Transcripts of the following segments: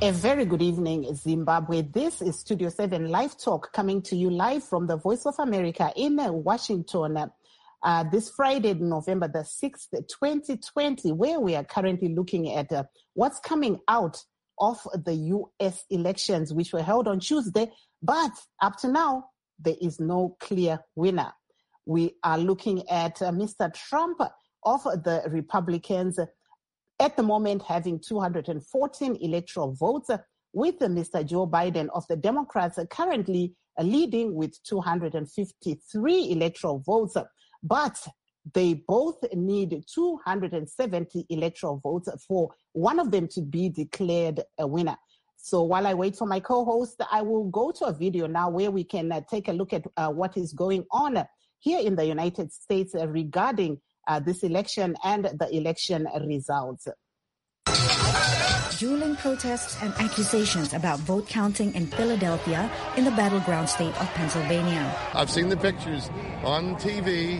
A very good evening, Zimbabwe. This is Studio 7 Live Talk coming to you live from the Voice of America in Washington this Friday, November the 6th, 2020, where we are currently looking at what's coming out of the U.S. elections, which were held on Tuesday. But up to now, there is no clear winner. We are looking at Mr. Trump of the Republicans at the moment having 214 electoral votes, with Mr. Joe Biden of the Democrats currently leading with 253 electoral votes. But they both need 270 electoral votes for one of them to be declared a winner. So while I wait for my co-host, I will go to a video now where we can take a look at what is going on here in the United States regarding this election and the election results. Dueling protests and accusations about vote counting in Philadelphia in the battleground state of Pennsylvania. I've seen the pictures on TV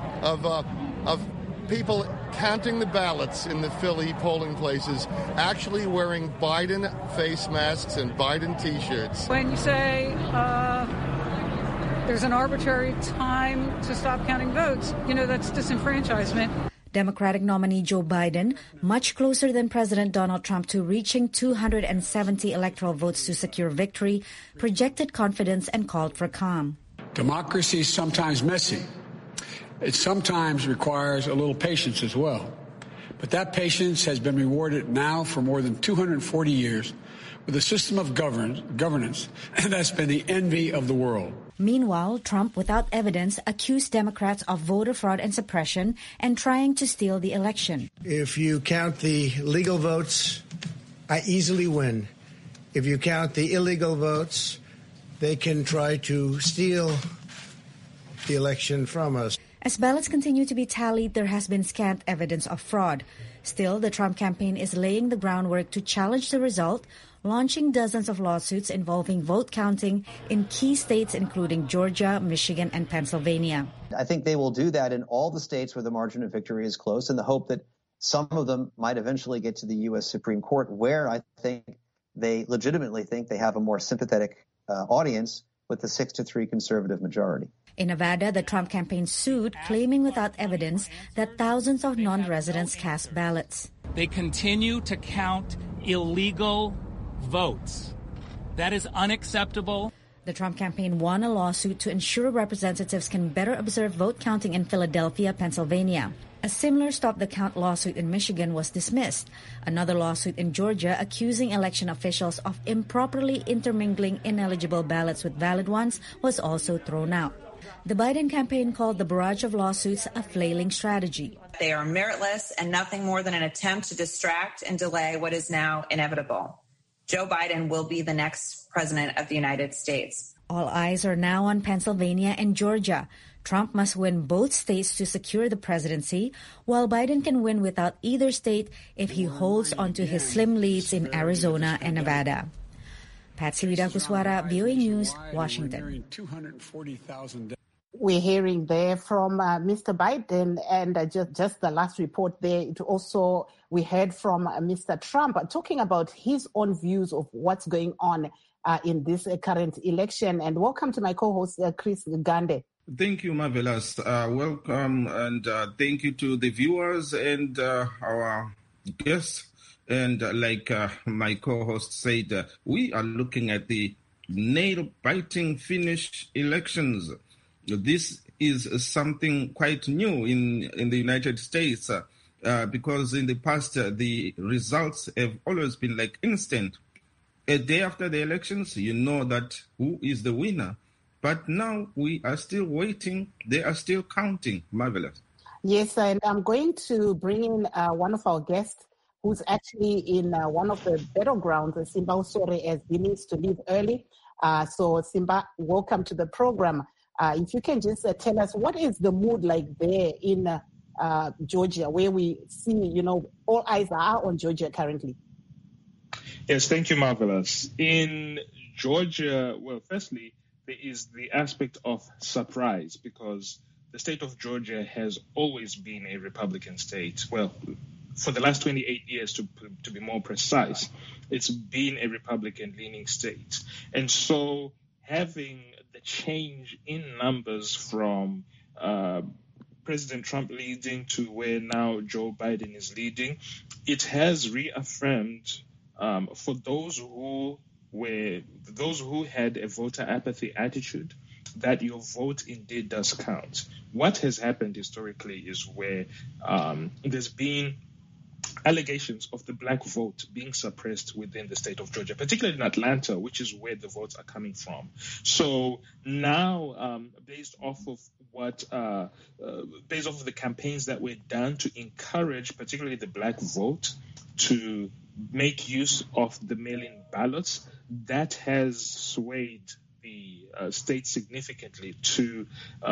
of people counting the ballots in the Philly polling places, actually wearing Biden face masks and Biden T-shirts. When you say there's an arbitrary time to stop counting votes, that's disenfranchisement. Democratic nominee Joe Biden, much closer than President Donald Trump to reaching 270 electoral votes to secure victory, projected confidence and called for calm. Democracy is sometimes messy. It sometimes requires a little patience as well. But that patience has been rewarded now for more than 240 years with a system of governance that's been the envy of the world. Meanwhile, Trump, without evidence, accused Democrats of voter fraud and suppression and trying to steal the election. If you count the legal votes, I easily win. If you count the illegal votes, they can try to steal the election from us. As ballots continue to be tallied, there has been scant evidence of fraud. Still, the Trump campaign is laying the groundwork to challenge the result, launching dozens of lawsuits involving vote counting in key states including Georgia, Michigan, and Pennsylvania. I think they will do that in all the states where the margin of victory is close, in the hope that some of them might eventually get to the U.S. Supreme Court, where I think they legitimately think they have a more sympathetic audience with the 6-3 conservative majority. In Nevada, the Trump campaign sued, claiming without evidence that thousands of non-residents cast ballots. They continue to count illegal votes. That is unacceptable. The Trump campaign won a lawsuit to ensure representatives can better observe vote counting in Philadelphia, Pennsylvania. A similar Stop the Count lawsuit in Michigan was dismissed. Another lawsuit in Georgia accusing election officials of improperly intermingling ineligible ballots with valid ones was also thrown out. The Biden campaign called the barrage of lawsuits a flailing strategy. They are meritless and nothing more than an attempt to distract and delay what is now inevitable. Joe Biden will be the next president of the United States. All eyes are now on Pennsylvania and Georgia. Trump must win both states to secure the presidency, while Biden can win without either state if he holds onto his slim leads in Arizona and Nevada. Patsy Widakuswara, VOA News, Washington. We're hearing there from Mr. Biden, and just the last report there. It also, we heard from Mr. Trump talking about his own views of what's going on in this current election. And welcome to my co-host, Chris Gande. Thank you, Marvelous. Welcome, and thank you to the viewers and our guests. And like my co-host said, we are looking at the nail-biting Finnish elections. This is something quite new in the United States because in the past, the results have always been like instant. A day after the elections, you know that who is the winner. But now we are still waiting. They are still counting. Marvelous. Yes, and I'm going to bring in one of our guests who's actually in one of the battlegrounds. Simba Usore, as he needs to leave early. So Simba, welcome to the program. If you can just tell us, what is the mood like there in Georgia, where we see, all eyes are on Georgia currently? Yes, thank you, Marvelous. In Georgia, well, firstly, there is the aspect of surprise because the state of Georgia has always been a Republican state. Well, for the last 28 years, to be more precise, it's been a Republican-leaning state. And so having the change in numbers from President Trump leading to where now Joe Biden is leading, it has reaffirmed for those who had a voter apathy attitude that your vote indeed does count. What has happened historically is where there's been allegations of the black vote being suppressed within the state of Georgia, particularly in Atlanta, which is where the votes are coming from. So now, based off of the campaigns that were done to encourage particularly the black vote to make use of the mail-in ballots, that has swayed the state significantly to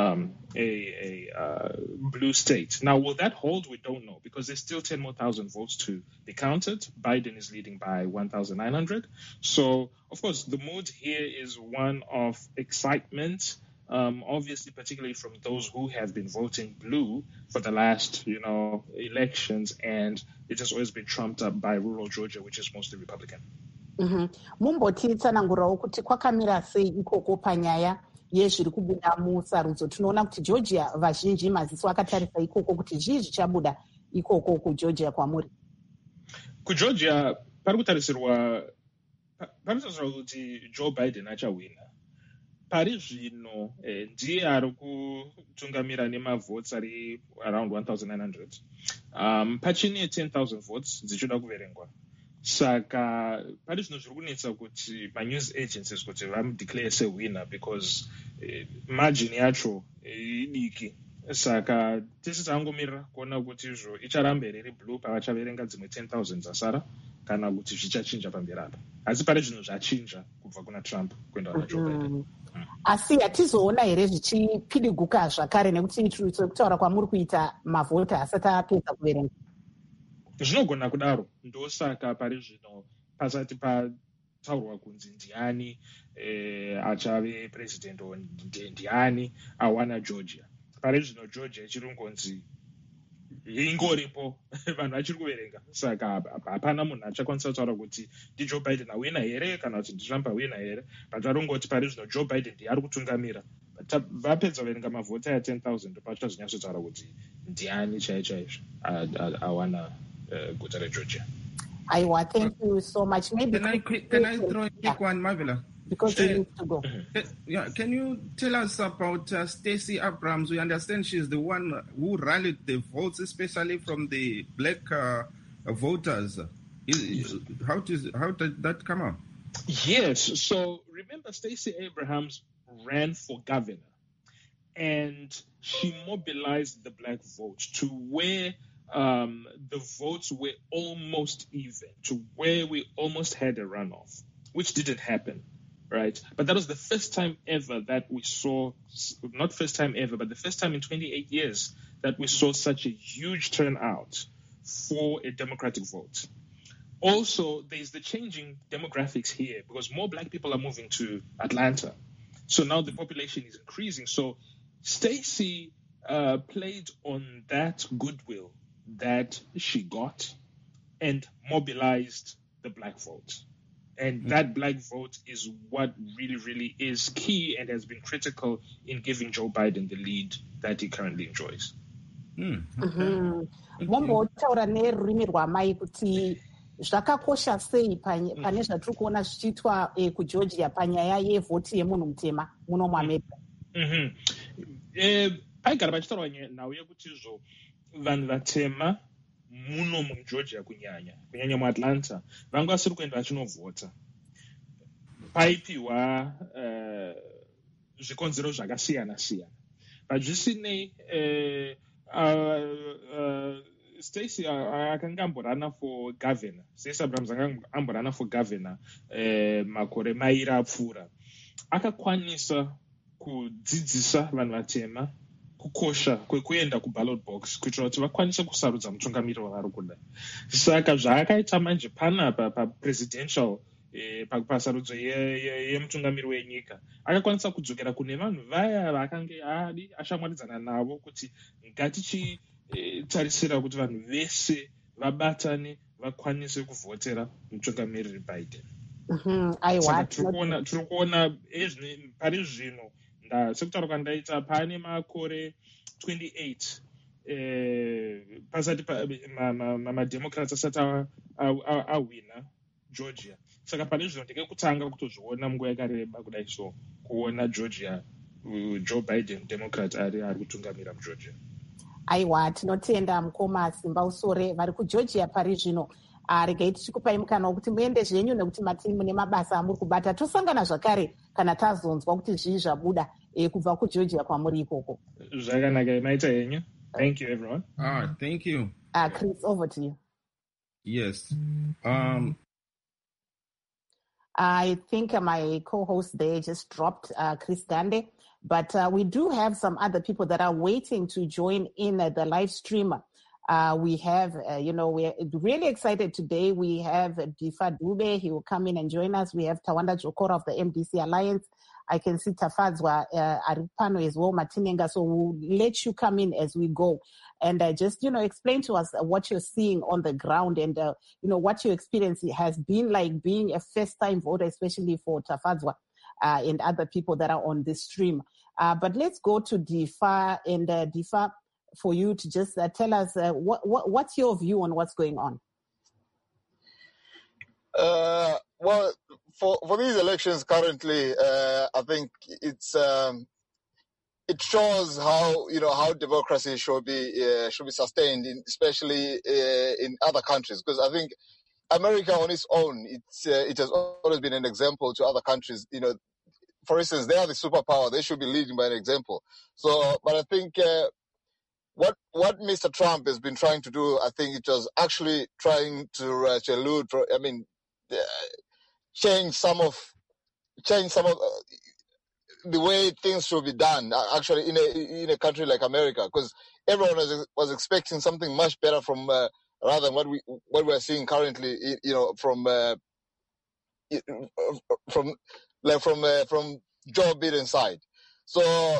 a blue state. Now, will that hold? We don't know, because there's still 10 more thousand votes to be counted. Biden is leading by 1,900. So, of course, the mood here is one of excitement, obviously, particularly from those who have been voting blue for the last, elections, and it has always been trumped up by rural Georgia, which is mostly Republican. Mumbotitsanangurawo kuti kwakamira sei ikoko panyaya yezviri kubuda musarudzo. Tinoona kuti Georgia vazhinji maziso akatarisa ikoko kuti zvii zvichabuda ikoko kuGeorgia kwamuri. KuGeorgia parikutarisirwa kuti Joe Biden achawina. Pari zvino ndiye ari kutungamira nemavhotes ari around 1,900. Pachine 10,000 votes dzichida kuverengwa. Saka pari zvino zviri kunetsa kuti ma-news agencies kuti vamudeclare sewinner, because margin yacho idiki. Saka tisi tangomirira kuona kuti izvo icharamba iri blue pavachaverenga dzimwe 10,000 dzasara, kana kuti zvichachinja pamberi apa. Asi pari zvino zvachinja kubva kuna Trump kuenda kuna Joe Biden. Asi hatizoona here zvichipidiguka zvakare, nekuti kutaura kwamuri kuita mavhota asati apedza kuverenga. Zvinogona kudaro, ndosaka pari zvino pasati pataurwa kunzi ndiani achave president ndiani awana Georgia. Pari zvino Georgia ichiri kungonzi ingoripo, vanhu vachiri kuverenga. Saka hapana munhu achakwanisa kutaura kuti ndiJoe Biden awina here kana kuti ndiTrump awina here, but varongoti pari zvino Joe Biden ndiye ari kutungamira. Vapedza kuverenga mavhota ya 10,000 pachazvinyatsotaura kuti ndiani chaizvo awana guta reGeorgia. Aiwa, thank you so much. Maybe can I throw a quick one, Marvela? Because we need to go. Can you tell us about Stacey Abrams? We understand she's the one who rallied the votes, especially from the black voters. How did that come up? Yes. So remember, Stacey Abrams ran for governor, and she mobilized the black vote to where the votes were almost even, to where we almost had a runoff, which didn't happen. Right. But that was the first time ever that we saw, not first time ever, but the first time in 28 years that we saw such a huge turnout for a Democratic vote. Also, there's the changing demographics here because more black people are moving to Atlanta. So now the population is increasing. So Stacey played on that goodwill that she got and mobilized the black vote. And that black vote is what really, really is key and has been critical in giving Joe Biden the lead that he currently enjoys. Mombotaura nerurimi rwamai kuti zvakakosha sei pane zvatiri kuona zvichiitwa kuGeorgia panyaya yevhoti yemunhu mutema muno muAmerica. Paigara pachitaurwa nhau yekuti izvo vanhu vatema muno muGeorgia kunyanya muAtlanta vanga vasiri kuenda vachinovhota. Paipiwa zvikonzero zvakasiyana siyana. Pazvisinei Stacey akanga amborana for governor. Stacey Abrams akanga amborana for governor makore mairi apfuura. Akakwanisa kudzidzisa vanhu vatema kukosha kwekuenda kuballot box kuitira kuti vakwanise kusarudza mutungamiri wavari kuda. Saka zvaakaita manje panapa papresidential pasarudzo yemutungamiri wenyika akakwanisa kudzokera kune vanhu vaya vakange ashamwaridzana navo kuti ngatichitarisira kuti vanhu vese vabatane vakwanise kuvhotera mutungamiriri Biden. Saka tiri kuona pari zvino sekutaura kwandaita pane makore 28 pasati mademocrats asati awina Georgia. Saka pane zvino ndekekutanga kutozviona munguva yakareba kudai so kuona Georgia Joe Biden Democrat ari kutungamira muGeorgia. Aiwa, tinotenda mukoma Simba Usore vari kuGeorgia pari zvino. Regai tichikupai mukana wekuti muende zvenyu nekuti matiri mune mabasa amuri kubata. Tosangana zvakare kana tazonzwa kuti zvii zvabuda kubva kuGeorgia kwamuri ikoko. Zvakanaka, maita henyu. Thank you, everyone. Thank you. Chris, over to you. Yes. I think my co-host there just dropped, Chris Gande. But we do have some other people that are waiting to join in the live stream. We have, we're really excited today. We have Difa Dube. He will come in and join us. We have Tawanda Jokora of the MDC Alliance. I can see Tafadzwa Aripano as well, Matinenga. So we'll let you come in as we go. And just, explain to us what you're seeing on the ground and, what your experience has been like being a first-time voter, especially for Tafadzwa and other people that are on this stream. But let's go to Difa. And Difa, for you to just tell us what's your view on what's going on? Well, for these elections currently, I think it shows how democracy should be sustained, especially in other countries. Because I think America on its own, it has always been an example to other countries. For instance, they are the superpower; they should be leading by an example. So, but I think what Mr. Trump has been trying to do, I think it was actually trying to elude. Change some of the way things should be done. Actually, in a country like America, because everyone was expecting something much better from rather than what we are seeing currently. From Joe Biden's side. So,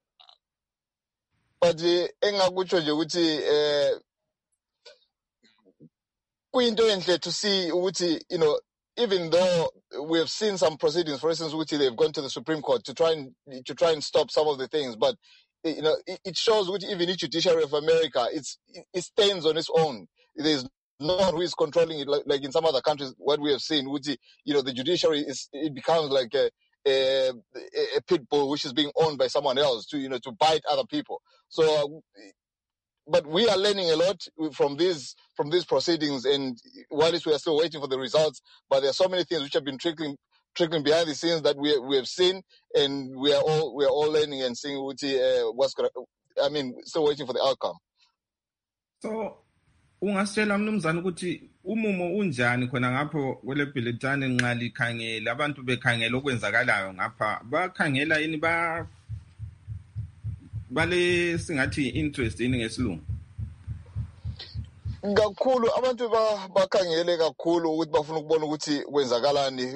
but engakutsho nje ukuthi kuyinto enhle to see ukuthi even though we have seen some proceedings, for instance, which they've gone to the Supreme Court to try and stop some of the things, but it shows which even the judiciary of America it stands on its own. There's no one who is controlling it like in some other countries. What we have seen, which the judiciary it becomes like a pit bull which is being owned by someone else to bite other people. So. But we are learning a lot from these proceedings, and while we are still waiting for the results, but there are so many things which have been trickling behind the scenes that we have seen, and we are all learning and seeing still waiting for the outcome. So, ungasitshela mnumzana ukuthi umumo unjani khona ngapho kwele bhilidane nxa likhangela abantu bekhangela okwenzakalayo ngapha bakhangela yini bale singathi interest ini ngesilungu kakhulu abantu bakhangele kakhulu ukuthi bafuna ukubona ukuthi kwenzakalani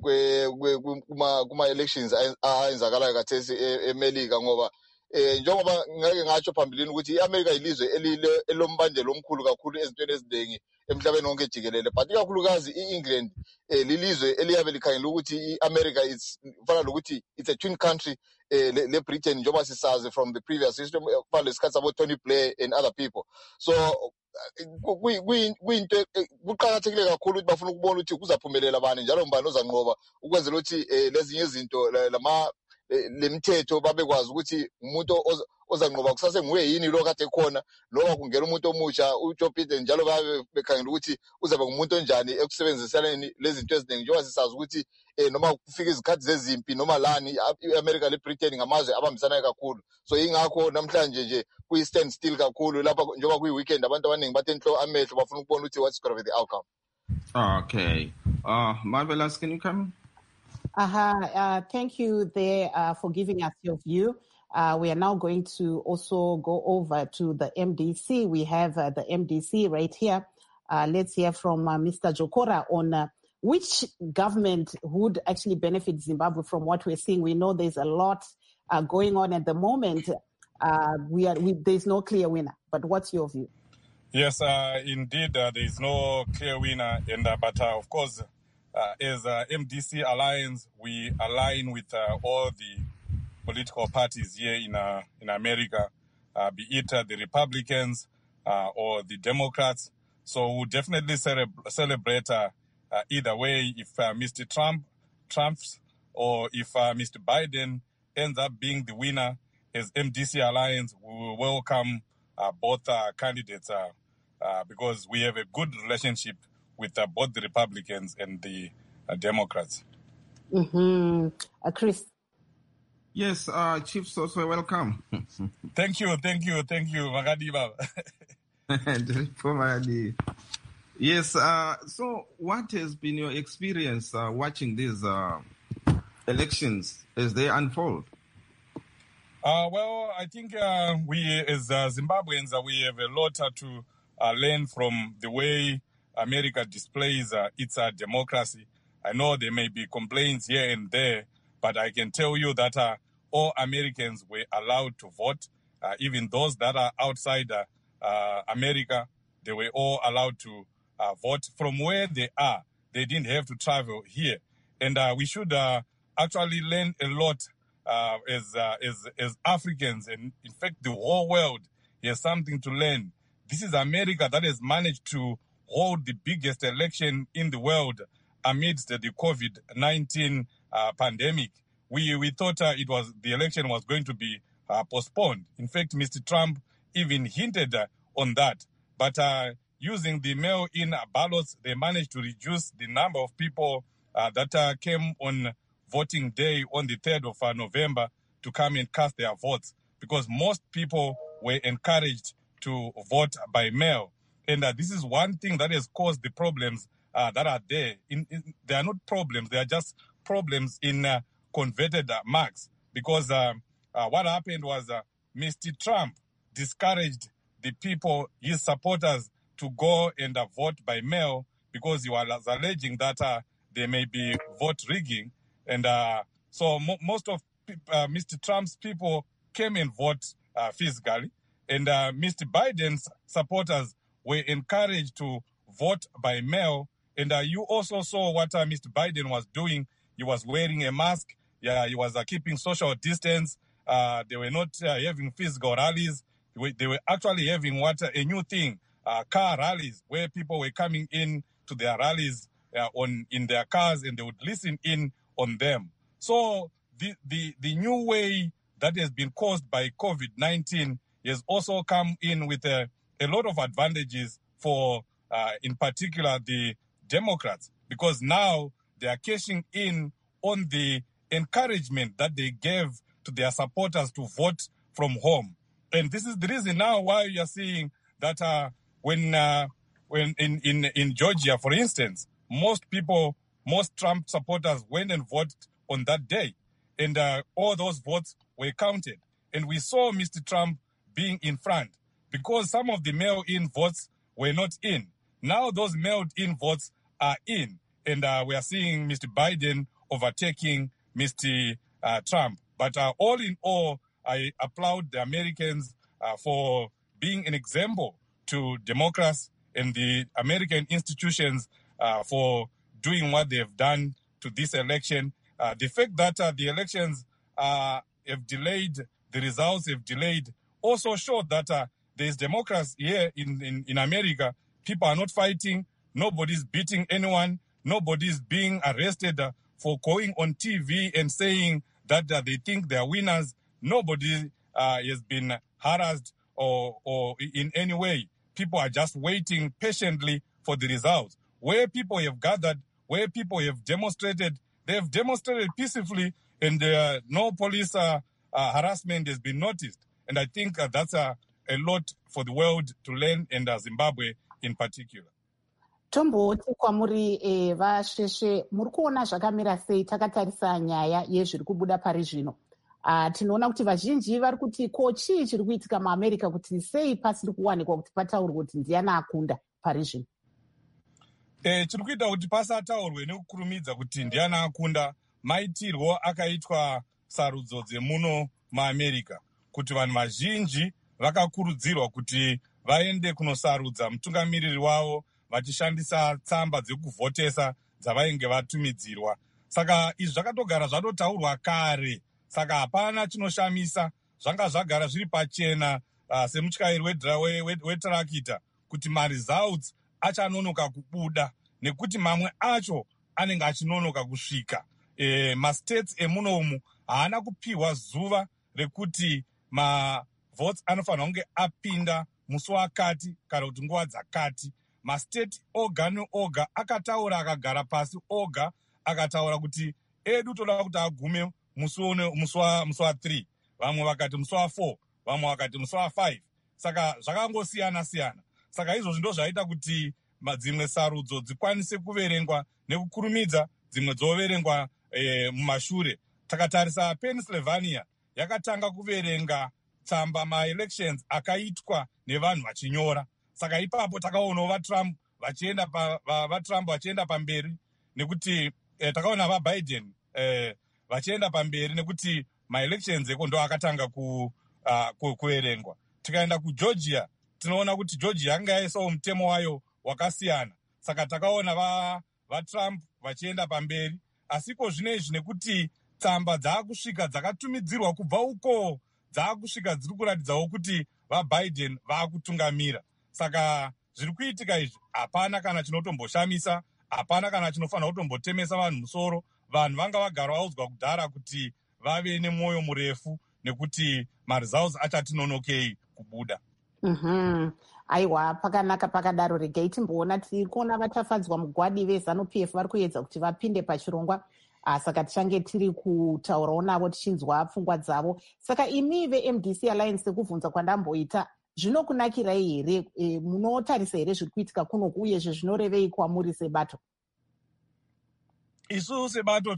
kuma elections ayenzakalayo kathesi eMelika ngoba njengoba ngeke ngatsho phambilini ukuthi iAmerica ilizwe elombandela omkhulu kakhulu ezintweni eziningi emhlabeni wonke jikelele, but ikakhulukazi iEngland lilizwe eliyabe likhangela ukuthi iAmerica fana lokuthi it's a twin country le Britain njengoba sisazi from the previous system fana lesikhathi sabo Tony Blair and other people. So kuyinto kuqakathekile kakhulu ukuthi bafuna ukubona ukuthi kuzaphumelela bani njalo mbani ozanqoba ukwenzela ukuthi lezinye izinto lemithetho babekwazi ukuthi umuntu ozanqoba kusase nguye yini lo kade khona noma kungena umuntu omusha uJoe Biden njalo babe bekhangela ukuthi uzabe ngumuntu onjani ekusebenzisaneni lezi zinto eziningi njengoba sisazi ukuthi noma kufika izikhathi zezimpi noma lani iAmerica leBritain ngamazwe abambisanayo kakhulu. So ingakho namhlanje nje kuyi-stand still kakhulu lapha njengoba kuyi-weekend abantu abaningi bathenhlo amehlo bafuna ukubona ukuthi what's going to be the outcome. Okay. Marvelous, can you come? Thank you there for giving us your view. We are now going to also go over to the MDC. We have the MDC right here. Let's hear from Mr. Jokora on which government would actually benefit Zimbabwe from what we're seeing. We know there's a lot going on at the moment. There's no clear winner. But what's your view? Yes, indeed, there is no clear winner, but of course, as MDC Alliance, we align with all the political parties here in America, be it the Republicans or the Democrats. So we'll definitely celebrate either way if Mr. Trump trumps or if Mr. Biden ends up being the winner. As MDC Alliance, we will welcome both candidates because we have a good relationship with both the Republicans and the Democrats. Chris? Yes, Chief Soswe, welcome. Thank you. Magadi Baba. Yes, so what has been your experience watching these elections as they unfold? Well, I think we as Zimbabweans, we have a lot to learn from the way America displays its democracy. I know there may be complaints here and there, but I can tell you that all Americans were allowed to vote. Even those that are outside America, they were all allowed to vote from where they are. They didn't have to travel here. And we should actually learn a lot as Africans, and in fact the whole world has something to learn. This is America that has managed to hold the biggest election in the world amidst the COVID-19 pandemic. We thought the election was going to be postponed. In fact, Mr. Trump even hinted on that. But using the mail-in ballots, they managed to reduce the number of people that came on voting day on the 3rd of November to come and cast their votes, because most people were encouraged to vote by mail. And this is one thing that has caused the problems that are there. They are not problems, they are just problems in converted marks, because what happened was Mr. Trump discouraged the people, his supporters, to go and vote by mail because he was alleging that there may be vote rigging. And so most of Mr. Trump's people came and voted physically. And Mr. Biden's supporters were encouraged to vote by mail. And you also saw what Mr. Biden was doing. He was wearing a mask. He was keeping social distance. They were not having physical rallies. They were actually having a new thing, car rallies, where people were coming in to their rallies in their cars, and they would listen in on them. So the new way that has been caused by COVID-19 has also come in with a lot of advantages for, in particular, the Democrats, because now they are cashing in on the encouragement that they gave to their supporters to vote from home. And this is the reason now why you are seeing that when in Georgia, for instance, most Trump supporters went and voted on that day, and all those votes were counted. And we saw Mr. Trump being in front because some of the mail-in votes were not in. Now those mailed-in votes are in, and we are seeing Mr. Biden overtaking Mr. Trump. But all in all, I applaud the Americans for being an example to Democrats and the American institutions for doing what they have done to this election. The fact that the elections have delayed, the results have delayed, also showed that there is democracy here in America. People are not fighting. Nobody's beating anyone. Nobody's being arrested for going on TV and saying that they think they are winners. Nobody has been harassed or in any way. People are just waiting patiently for the results. Where people have gathered, where people have demonstrated, they have demonstrated peacefully, and no police harassment has been noticed. And I think that's a lot for the world to learn, and Zimbabwe in particular. Tomboti kwamuri vasheshe muri kuona zvakamira sei takatarisa nyaya yezviri kubuda pari zvino. Tinoona kuti vazhinji vari kuti ko chii chiri kuitika muAmerica kuti sei pasiri kuwanikwa kuti pataurwe kuti ndiani akunda pari zvino. Chiri kuita kuti pasataurwe nekukurumidza kuti ndiani akunda, maitirwo akaitwa sarudzo dzemuno muAmerica, kuti vanhu vazhinji vakakurudzirwa kuti vaende kunosarudza mutungamiriri wavo vachishandisa tsamba dzekuvhotesa dzavainge vatumidzirwa. Saka izvi zvakatogara zvatotaurwa kare, saka hapana chinoshamisa. Zvanga zvagara zviri pachena semutyairi wetarakita kuti maresults achanonoka kubuda, nekuti mamwe acho anenge achinonoka kusvika. Mastates emunomu haana kupiwa zuva rekuti mavotes anofanira kunge apinda musi wakati kana kuti nguva dzakati. Mastate oga neoga akataura, akagara pasi oga akataura kuti edu toda kuti agume musi wa3, vamwe vakati musi wa4, vamwe vakati musi wa5. Saka zvakangosiyana-siyana. Saka izvozvi ndo zvaita kuti dzimwe sarudzo dzikwanise kuverengwa nekukurumidza, dzimwe dzoverengwa mumashure. Takatarisa Pennsylvania yakatanga kuverenga tsamba maelections akaitwa nevanhu vachinyora. Saka ipapo takaonawo vaTrump vachienda pamberi, nekuti takaona vaBiden vachienda pamberi nekuti maelections eko ndo akatanga kuverengwa. Tikaenda kuGeorgia tinoona kuti Georgia yanga yaisawo mutemo wayo wakasiyana. Saka takaona vaTrump vachienda pamberi. Asiko zvinezvi nekuti tsamba dzaakusvika dzakatumidzirwa kubva uko dzaakusvika dziri kuratidzawo kuti vaBiden vaakutungamira. Saka zviri kuitika izvi hapana kana chinotomboshamisa, hapana kana chinofanira kutombotemesa vanhu musoro. Vanhu vanga vagara vaudzwa kudhara kuti vave nemwoyo murefu nekuti maresults achatinonokei kubuda. Aiwa, pakanaka pakadaro. Regai timboona, tiri kuona vachafadzwa mugwadi veZANU-PF vari kuedza kuti vapinde pachirongwa. Saka tichange tiri kutaurawo navo tichinzwa pfungwa dzavo. Saka imi veMDC Alliance, sekubvunza kwandamboita, zvinokunakirai here? Munotarisa here zviri kuitika kunoku, uyezve zvinorevei kwamuri sebato? Isu sebato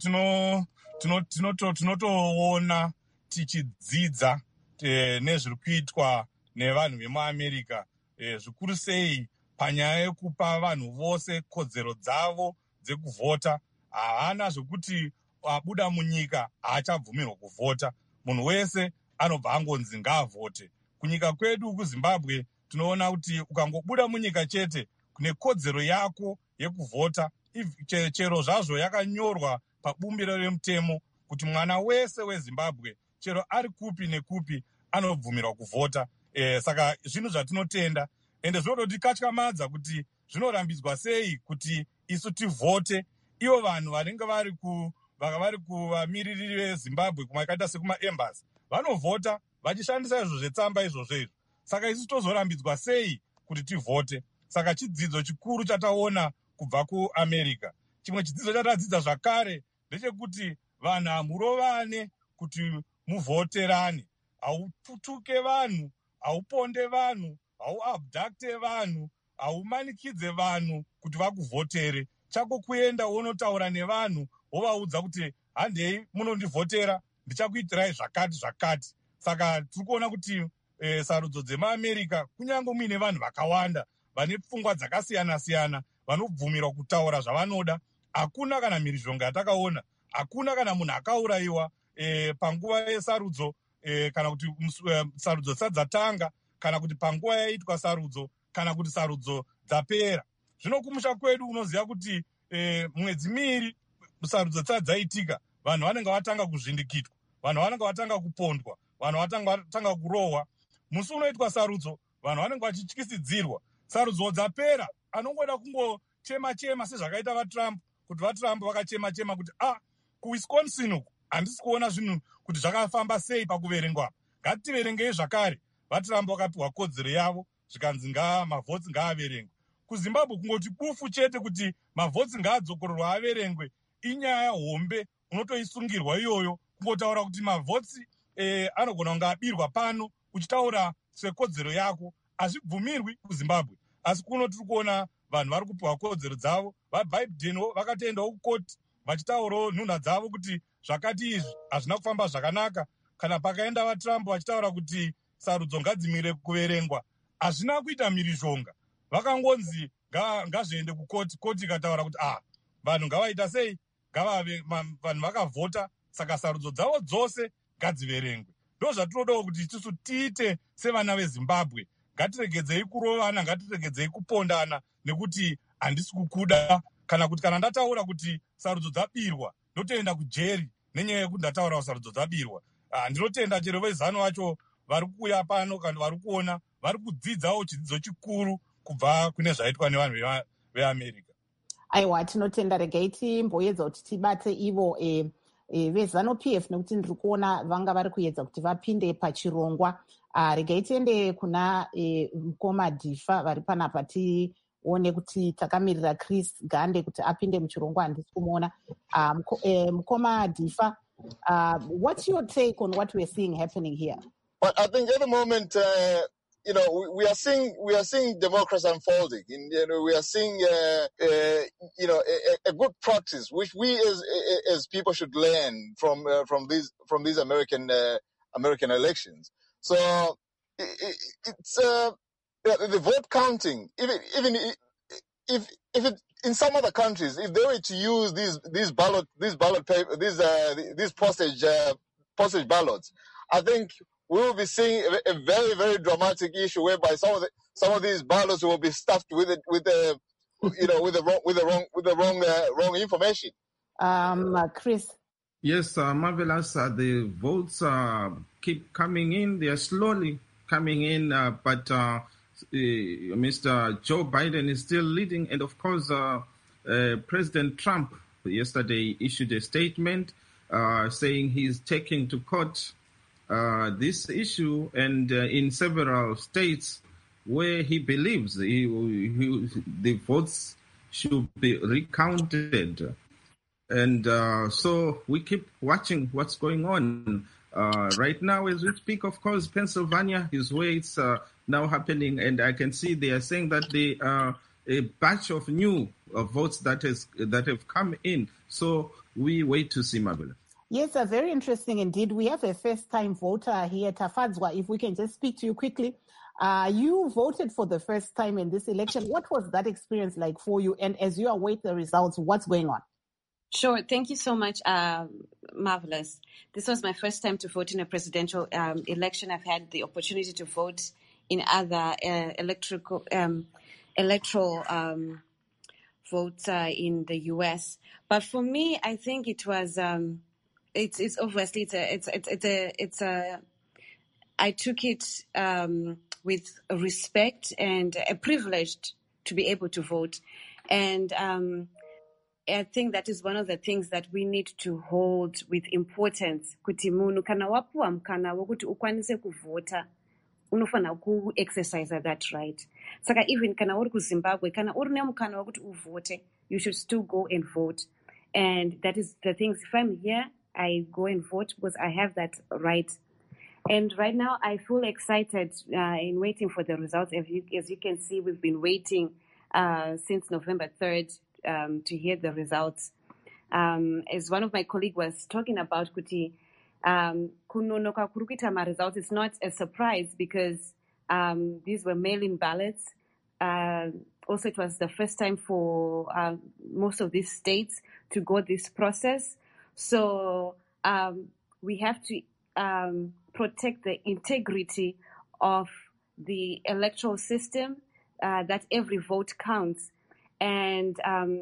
tinotoona tichidzidza nezviri kuitwa nevanhu vemuAmerica, zvikuru sei panyaya yekupa vanhu vose kodzero dzavo dzekuvhota. Havana zvekuti abuda munyika haachabvumirwa kuvhota. Munhu wese anobva angonzi ngaavhote. Kunyika kwedu kuZimbabwe tinoona kuti ukangobuda munyika chete kune kodzero yako yekuvhota, chero zvazvo yakanyorwa pabumbiro remutemo kuti mwana wese weZimbabwe chero ari kupi nekupi anobvumirwa kuvhota. Saka zvinhu zvatinotenda, ende zvinototityamadza kuti zvinorambidzwa sei kuti isu tivhote, ivo vanhu vanenge vari kuvamiririri veZimbabwe kumakaita sekumaembassy vanovhota vachishandisa izvo zvetsamba izvozvo. Saka isu tozorambidzwa sei kuti tivhote? Saka chidzidzo chikuru chataona kubva kuAmerica. Chimwe chidzidzo chatadzidza zvakare ndechekuti vanhu hamurovane kuti muvhoterane. Hauputuke vanhu, hauponde vanhu, hauabducte vanhu, haumanikidze vanhu kuti vakuvhotere. Chako kuenda wonotaura nevanhu wovaudza kuti handei munondivhotera, ndichakuitirai zvakati zvakati. Saka tiri kuona kuti sarudzo dzemaAmerica, kunyange muine vanhu vakawanda vane pfungwa dzakasiyana-siyana, vanobvumirwa kutaura zvavanoda. Hakuna kana mhirizhonga yatakaona, hakuna kana munhu akaurayiwa panguva yesarudzo, kana kuti sarudzo dzisati dzatanga, kana kuti panguva yaitwa sarudzo, kana kuti sarudzo dzapera. Zvino kumusha kwedu unoziva kuti mwedzi miiri sarudzo dzisati dzaitika, vanhu vanenge vatanga kuzvindikitwa, vanhu vanenge vatanga kupondwa, vanhu vatanga kurohwa. Musi unoitwa sarudzo, vanhu vanenge vachityisidzirwa. Sarudzo dzapera, anongoda kungochema-chema sezvakaita vaTrump, kuti vaTrump vakachema-chema kuti kuWisconsin uku handisi kuona zvinhu kuti zvakafamba sei pakuverengwa. Ngativerengei zvakare. VaTrump vakapiwa kodzero yavo, zvikanzi mavhotsi ngaaverengwe. KuZimbabwe kungoti bufu chete kuti mavhotsi ngaadzokororwa averengwe, inyaya hombe unotoisungirwa iyoyo. Kungotaura kuti mavhotsi anogona kunge abirwa pano, uchitaura sekodzero yako, hazvibvumirwi kuZimbabwe. Asi kuno tiri kuona vanhu vari kupiwa kodzero dzavo. VaBiden vakatoendawo kukoti vachitaurawo nhunha dzavo kuti zvakati izvi hazvina kufamba zvakanaka. Kana pakaenda vaTrump vachitaura kuti sarudzo ngadzimire kuverengwa, hazvina kuita mhirizhonga. Vakangonzi ngazviende kukoti, koti ikataura kuti vanhu ngavaita sei, vanhu vakavhota, saka sarudzo dzavo dzose ngadziverengwe. Ndo zvatinodawo kuti isusu tiite sevana veZimbabwe. ngatiregedzei kurovana, ngatiregedzei kupondana nekuti handisi kukuda, kana kuti kana ndataura kuti sarudzo dzabirwa ndotoenda kujeri nenyaya yekuti ndataura kuti sarudzo dzabirwa. Ndinotenda chero vezano vacho vari kuuya pano kana vari kuona vari kudzidzawo chidzidzo chikuru kubva kune zvaitwa nevanhu veAmerica. Aiwa, tinotenda. Regai timboedza kuti tibate ivo vezano PF nekuti ndiri kuona vanga vari kuedza kuti vapinde pachirongwa. Regai tiende kuna mukoma Dhifa vari panapa tione kuti takamirira Chris Gande kuti apinde muchirongwa, handisi kumuona. Mukoma Dhifa, what's your take on what we're seeing happening here? But I think at the moment, we are seeing democracy unfolding. We are seeing, a good practice which we as people should learn from these American elections. So it's the vote counting. Even if in some other countries, if they were to use these ballot paper, these postage ballots, I think we will be seeing a very, very dramatic issue whereby some of these ballots will be stuffed with the wrong information. Chris. Yes, Marvelous. The votes keep coming in. They are slowly coming in, but Mr. Joe Biden is still leading. And of course, President Trump yesterday issued a statement saying he's taking to court this issue, and in several states where he believes the votes should be recounted. And so we keep watching what's going on. Right now, as we speak, of course, Pennsylvania is where it's now happening, and I can see they are saying that they are a batch of new votes that have come in. So we wait to see, Mabula. Yes, very interesting indeed. We have a first-time voter here, Tafadzwa. If we can just speak to you quickly. You voted for the first time in this election. What was that experience like for you? And as you await the results, what's going on? Sure. Thank you so much, Marvelous. This was my first time to vote in a presidential election. I've had the opportunity to vote in other electoral votes in the U.S. But for me, I think it was. It's obviously I took it with respect and a privilege to be able to vote, and I think that is one of the things that we need to hold with importance. Kuti munhu kana wapuwa mukana wokuti ukwanise kuvhota unofana ku-exercise that right. Saka even kana uri kuZimbabwe, kana uri nemukana wokuti uvhote, you should still go and vote. And that is the things. If I'm here, I go and vote because I have that right. And right now, I feel excited in waiting for the results. As you can see, we've been waiting since November 3rd to hear the results. As one of my colleagues was talking about, Kuti, kunonoka kurukuita ma results, it's not a surprise because these were mail-in ballots. Also, it was the first time for most of these states to go this process. So we have to protect the integrity of the electoral system, that every vote counts. And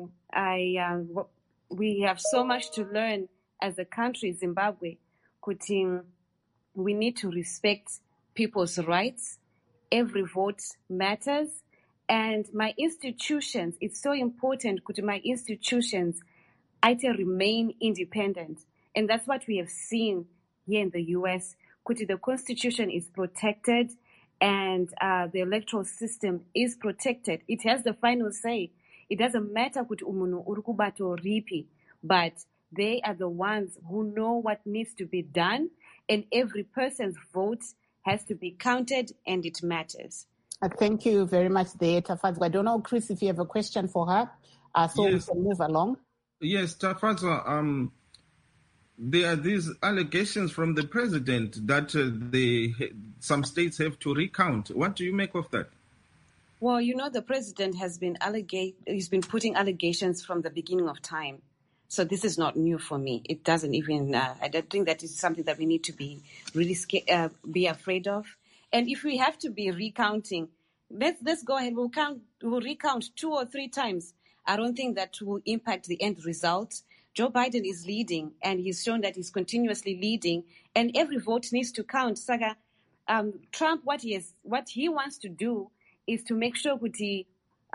we have so much to learn as a country, Zimbabwe. Kuti, we need to respect people's rights. Every vote matters. And my institutions, it's so important, Kuti, my institutions, I remain independent. And that's what we have seen here in the U.S. Kuti, the Constitution is protected and the electoral system is protected. It has the final say. It doesn't matter kuti umunu urukubato ripi, but they are the ones who know what needs to be done, and every person's vote has to be counted, and it matters. Thank you very much there, Tafadzwa. I don't know, Chris, if you have a question for her, so yes, we can move along. Yes, Tafadzwa, there are these allegations from the president that some states have to recount. What do you make of that? Well, the president has been he's been putting allegations from the beginning of time. So this is not new for me. It doesn't even, I don't think that is something that we need to be really be afraid of. And if we have to be recounting, let's go ahead. We'll recount 2 or 3 times. I don't think that will impact the end result. Joe Biden is leading, and he's shown that he's continuously leading, and every vote needs to count. Saga, Trump, what he wants to do is to make sure that he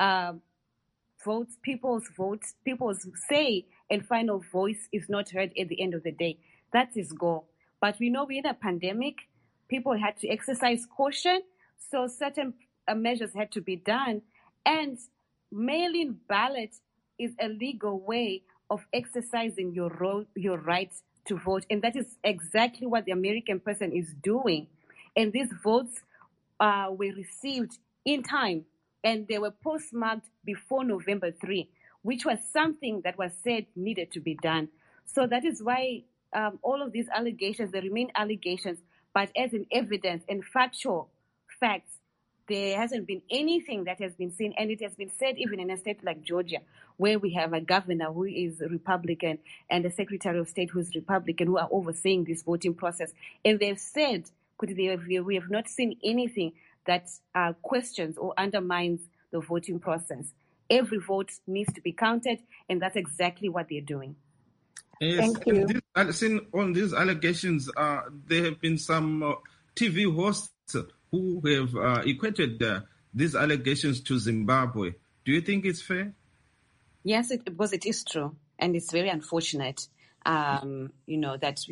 people's say and final voice is not heard at the end of the day. That's his goal. But we know we're in a pandemic. People had to exercise caution, so certain measures had to be done. And mail-in ballot is a legal way of exercising your right to vote. And that is exactly what the American person is doing. And these votes were received in time, and they were postmarked before November 3, which was something that was said needed to be done. So that is why all of these allegations, they remain allegations, but as in evidence and factual facts, there hasn't been anything that has been seen, and it has been said even in a state like Georgia, where we have a governor who is Republican and a Secretary of State who is Republican, who are overseeing this voting process. And they've said, we have not seen anything that questions or undermines the voting process. Every vote needs to be counted, and that's exactly what they're doing. Yes, thank you. On these allegations, there have been some TV hosts who have equated these allegations to Zimbabwe. Do you think it's fair? Yes, because it is true, and it's very unfortunate. But that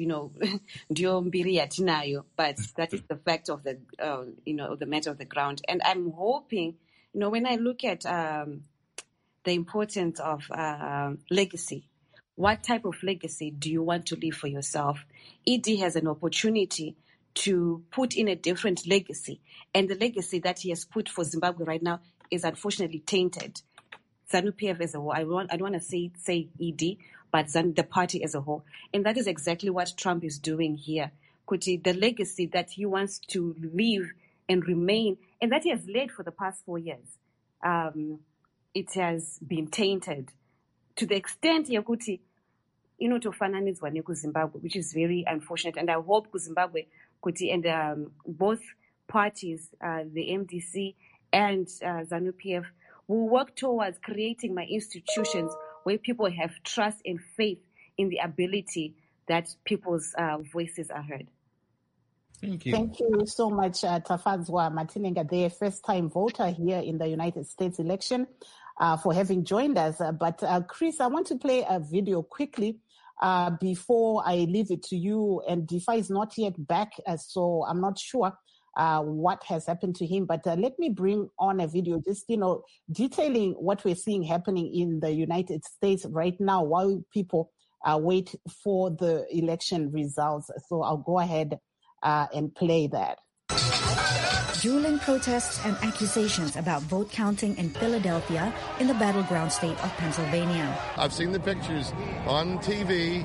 is the fact of the matter of the ground. And I'm hoping, when I look at the importance of legacy, what type of legacy do you want to leave for yourself? ED has an opportunity to put in a different legacy. And the legacy that he has put for Zimbabwe right now is unfortunately tainted. ZANU-PF as a whole, I don't want to say ED, but the party as a whole. And that is exactly what Trump is doing here. Kuti, the legacy that he wants to leave and remain, and that he has led for the past 4 years, it has been tainted to the extent, Yakuti, to fananizwa neku Zimbabwe, which is very unfortunate. And I hope Zimbabwe, Kuti, and both parties, the MDC and ZANU-PF, will work towards creating my institutions where people have trust and faith in the ability that people's voices are heard. Thank you. Thank you so much, Tafadzwa Matinenga, the first-time voter here in the United States election, for having joined us. But Chris, I want to play a video quickly before I leave it to you. And DeFi is not yet back, so I'm not sure what has happened to him. But let me bring on a video just, detailing what we're seeing happening in the United States right now while people wait for the election results. So I'll go ahead and play that. Dueling protests and accusations about vote counting in Philadelphia in the battleground state of Pennsylvania. I've seen the pictures on TV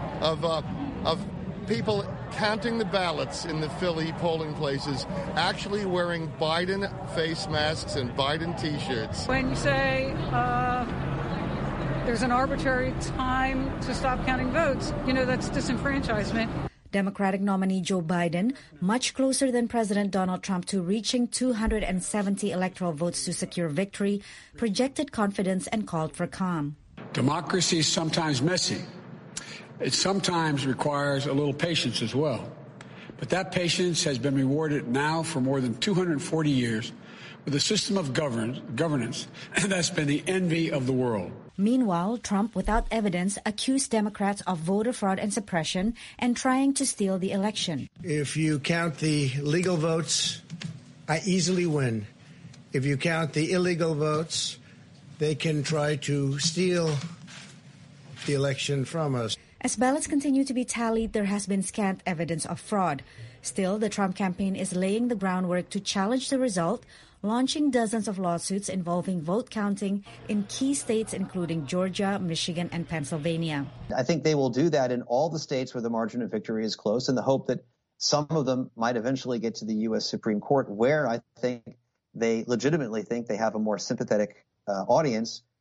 of people counting the ballots in the Philly polling places, actually wearing Biden face masks and Biden T-shirts. When you say there's an arbitrary time to stop counting votes, that's disenfranchisement. Democratic nominee Joe Biden, much closer than President Donald Trump to reaching 270 electoral votes to secure victory, projected confidence and called for calm. Democracy is sometimes messy. It sometimes requires a little patience as well. But that patience has been rewarded now for more than 240 years with a system of governance that's been the envy of the world. Meanwhile, Trump, without evidence, accused Democrats of voter fraud and suppression and trying to steal the election. If you count the legal votes, I easily win. If you count the illegal votes, they can try to steal the election from us. As ballots continue to be tallied, there has been scant evidence of fraud. Still, the Trump campaign is laying the groundwork to challenge the result, launching dozens of lawsuits involving vote counting in key states including Georgia, Michigan, and Pennsylvania. I think they will do that in all the states where the margin of victory is close, in the hope that some of them might eventually get to the U.S. Supreme Court, where I think they legitimately think they have a more sympathetic audience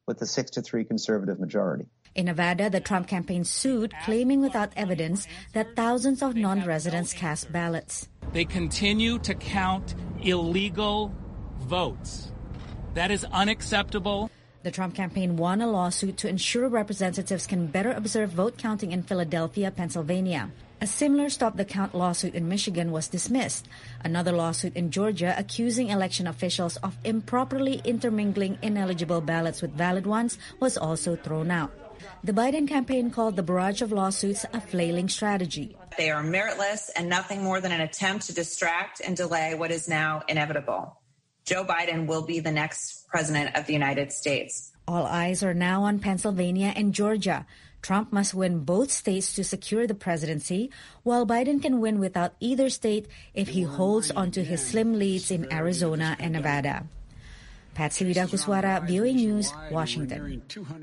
with a 6-3 conservative majority. In Nevada, the Trump campaign sued, claiming without evidence that thousands of non-residents cast ballots. They continue to count illegal votes. That is unacceptable. The Trump campaign won a lawsuit to ensure representatives can better observe vote counting in Philadelphia, Pennsylvania. A similar Stop the Count lawsuit in Michigan was dismissed. Another lawsuit in Georgia accusing election officials of improperly intermingling ineligible ballots with valid ones was also thrown out. The Biden campaign called the barrage of lawsuits a flailing strategy. They are meritless and nothing more than an attempt to distract and delay what is now inevitable. Joe Biden will be the next president of the United States. All eyes are now on Pennsylvania and Georgia. Trump must win both states to secure the presidency, while Biden can win without either state if he holds onto his slim leads in Arizona and Nevada. Patsy Widakuswara, VOA News, Washington.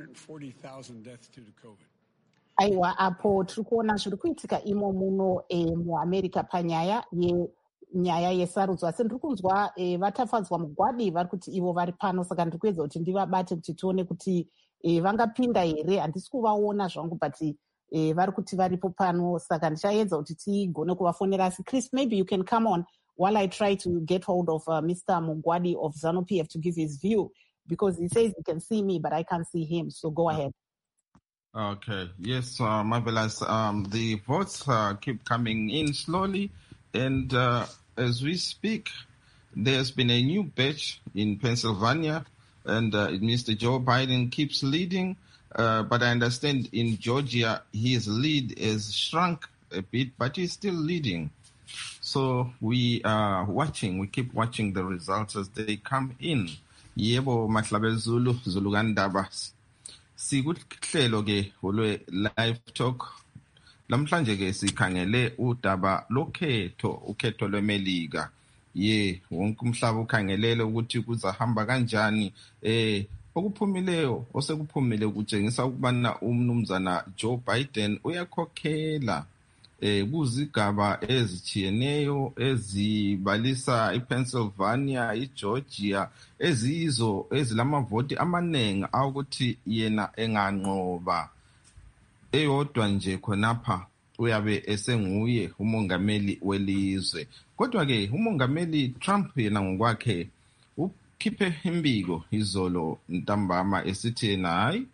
Aiwa apo tiri kuona zviri kuitika imo muno muamerica panyaya yesarudzo, asi ndiri kunzwa vatafadzwa mugwadi vari kuti ivo vari pano, saka ndiri kuedza kuti ndivabate kuti tione kuti vangapinda here. Handisi kuvaona zvangu but vari kuti varipo pano, saka ndichaedza kuti tigone kuvafonera. Asi Chris, maybe you can come on while I try to get hold of Mr. Mugwadi of ZANU-PF to give his view, because he says he can see me but I can't see him. So go ahead. Okay. Yes, marvelous. The votes keep coming in slowly, and as we speak, there's been a new batch in Pennsylvania, and Mr. Joe Biden keeps leading. But I understand in Georgia, his lead has shrunk a bit, but he's still leading. So we are watching. We keep watching the results as they come in. Yebo Mahlabe Zulu, Zulugandaba. Sikuhlelo ke olwe live talk. Lamhlanje ke sikhangele udaba ukhetho lweMelika. Wonke umhlaba ukhangelele ukuthi kuzahamba kanjani. Okuphumileyo osekuphumile kutshengisa ukubana umnumzana Joe Biden uyakhokhela kuzigaba ezitshiyeneyo ezibalisa iPennsylvania, iGeorgia, ezizo ezilamavoti amanengi awukuthi yena enganqoba. Eyodwa nje khonapha uyabe esenguye umongameli welizwe. Kodwa ke umongameli Trump yena ngokwakhe ukhiphe imbiko izolo ntambama esithi yena hayi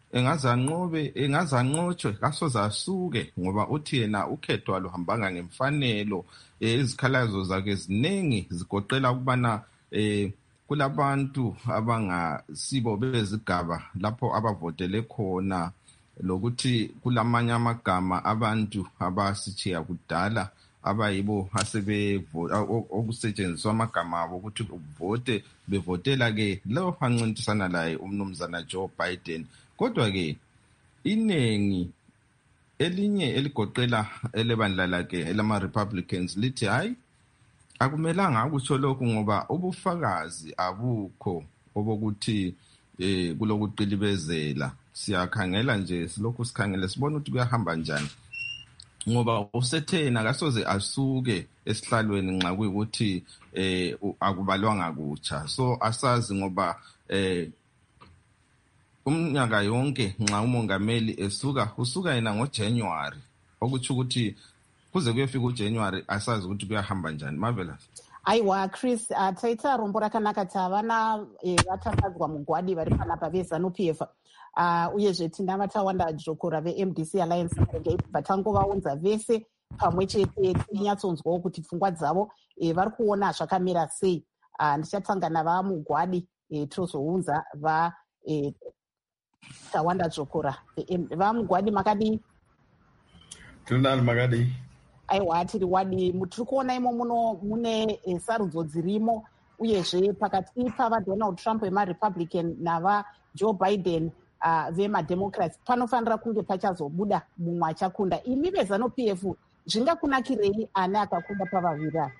engazanqotshwe kasoze asuke ngoba uthi yena ukhetho aluhambanga ngemfanelo. Izikhalazo zakhe ziningi zigoqela ukubana kulabantu abangasibo bezigaba lapho abavotele khona, lokuthi kulamanye amagama abantu abasitshiya kudala abayibo okusetshenziswa amagama abo ukuthi uvote bevotela ke lo hancintisana laye umnumzana Joe Biden. Kodwa ke iningi elinye eligoqela elebandla lakhe elama Republicans lithi hayi akumelanga akutsho lokhu ngoba ubufakazi abukho obokuthi kulokuqilibezela. Siyakhangela nje silokhu sikhangele sibona ukuthi kuyahamba njani, ngoba usethena kasoze asuke esihlalweni nxa kuyikuthi akubalwanga kutsha. So asazi ngoba umnyaka yonke nxa umongameli usuka yena ngoJanuary, okuthi ukuthi kuze kuyefika uJanuary asazi ukuthi kuyahamba njani. Marvelous. Aiwa Chris, taita rombo rakanaka tavana vatafadzwa mugwadi vari panapa veZANU-PF. Uyezve tina vatawanda jokora veMDC Alliance bva tangovaunza vese pamwe chete tinyatsonzwawo kuti pfungwa dzavo vari kuona zvakamira sei. Ndichatanga navamugwadi tozounza vatawanda jokora vamugwadi makadii? Tinani makadii? Aiwa tiri wadi. Tiri kuona imo mune sarudzo dzirimo, uyezve pakati pavaDonald Trump vemaRepublican navaJoe Biden vemademocrats panofanira kunge pachazobuda mumwe achakunda. Imi veZANU-PF zvingakunakirei ane akakunda pavaviri ava?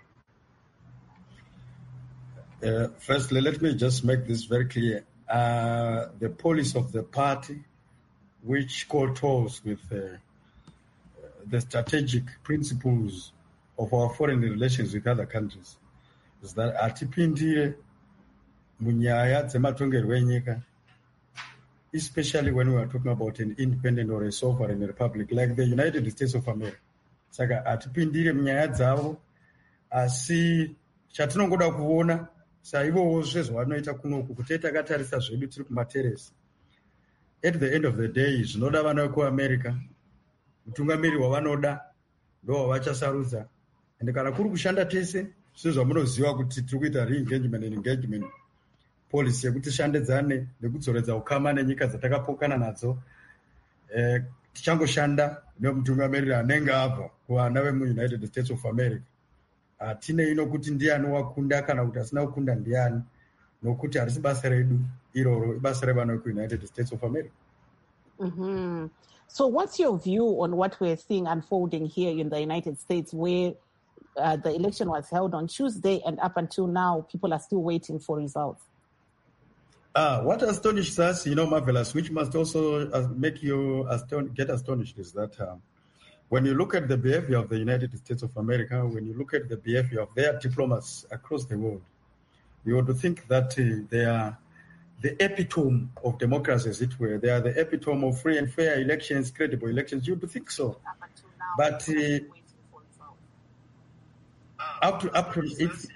Firstly, let me just make this very clear. The policy of the party, which co-tours with the strategic principles of our foreign relations with other countries, is that atipindire munyaya dzematongerwo enyika especially when we are talking about an independent or a sovereign republic like the United States of America. Saka atipindire munyaya dzavo, asi chatinongoda kuona saivowo zvezvavanoita kunoku kuti takatarisa zvedu tiri kumateresi. At the end of the day, zvinoda vana vekuamerica, mutungamiri wavanoda ndowavachasarudza, ende kana kuri kushanda tese sezvamunoziva kuti tiri kuita re-engagement and engagement policy yekuti tishandedzane nekudzoredza ukama nenyika dzatakapokana nadzo. Tichangoshanda nemutungamiriri anenge abva kuvana vemuunited States of America. Hatinei nokuti ndiani wakunda kana kuti asina kukunda ndiani, nokuti harisi basa redu iroro, ibasa revana vekuunited States of America. Mm-hmm. So what's your view on what we're seeing unfolding here in the United States, where the election was held on Tuesday and up until now people are still waiting for results? What astonishes us, Marvelous, which must also make you get astonished, is that when you look at the behavior of the United States of America, when you look at the behavior of their diplomats across the world, you would think that they are the epitome of democracy, as it were. They are the epitome of free and fair elections, credible elections. You would think so. But up to it's,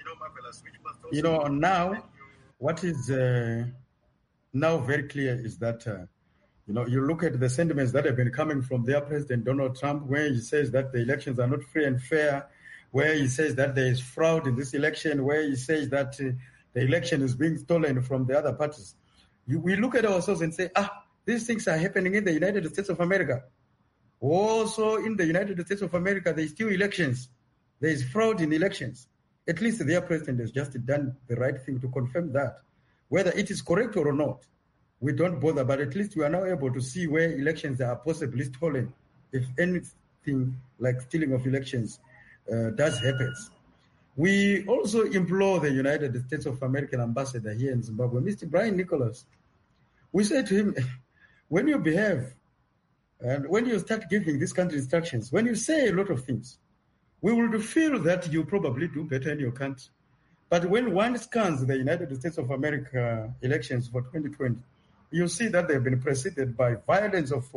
now, what is now very clear is that, you look at the sentiments that have been coming from their president, Donald Trump, where he says that the elections are not free and fair, where he says that there is fraud in this election, where he says that the election is being stolen from the other parties. We look at ourselves and say, these things are happening in the United States of America. Also in the United States of America, there is still elections. There is fraud in elections. At least their president has just done the right thing to confirm that. Whether it is correct or not, we don't bother, but at least we are now able to see where elections are possibly stolen, if anything like stealing of elections does happen. We also implore the United States of American ambassador here in Zimbabwe, Mr. Brian Nicholas. We say to him, when you behave and when you start giving this country instructions, when you say a lot of things, we will feel that you probably do better in your country. But when one scans the United States of America elections for 2020, you see that they've been preceded by violence of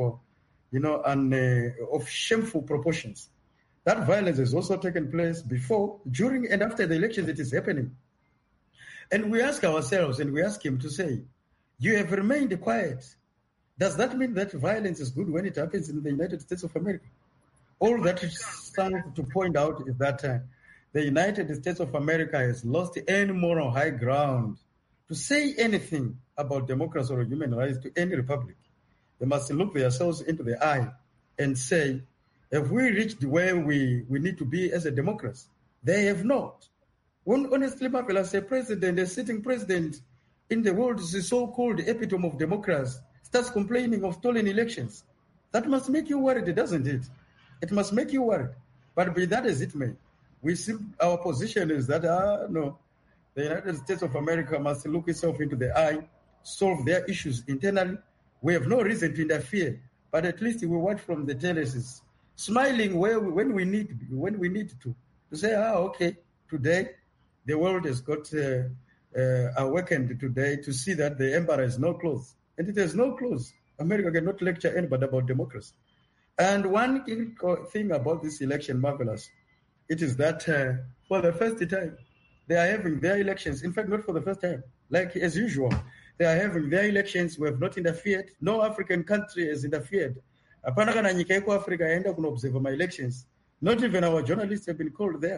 shameful proportions. That violence has also taken place before, during, and after the elections. It is happening. And we ask ourselves, and we ask him to say, you have remained quiet. Does that mean that violence is good when it happens in the United States of America? All that is to point out is that the United States of America has lost any moral high ground to say anything about democracy or human rights to any republic. They must look themselves into the eye and say, have we reached where we need to be as a democracy? They have not. When honestly, Marvel, as a sitting president in the world, is the so-called epitome of democracy, starts complaining of stolen elections. That must make you worried, doesn't it? It must make you worried. But be that as it may, our position is that, no, the United States of America must look itself into the eye, solve their issues internally. We have no reason to interfere, but at least we watch from the terraces, smiling when we need to say, okay, today the world has got awakened today to see that the emperor has no clothes, and it has no clothes. America cannot lecture anybody about democracy. And one thing about this election, Marvelous, it is that for the first time, they are having their elections. In fact, not for the first time, like as usual, they are having their elections. We have not interfered. No African country has interfered. Africa end up observe my elections. Not even our journalists have been called there.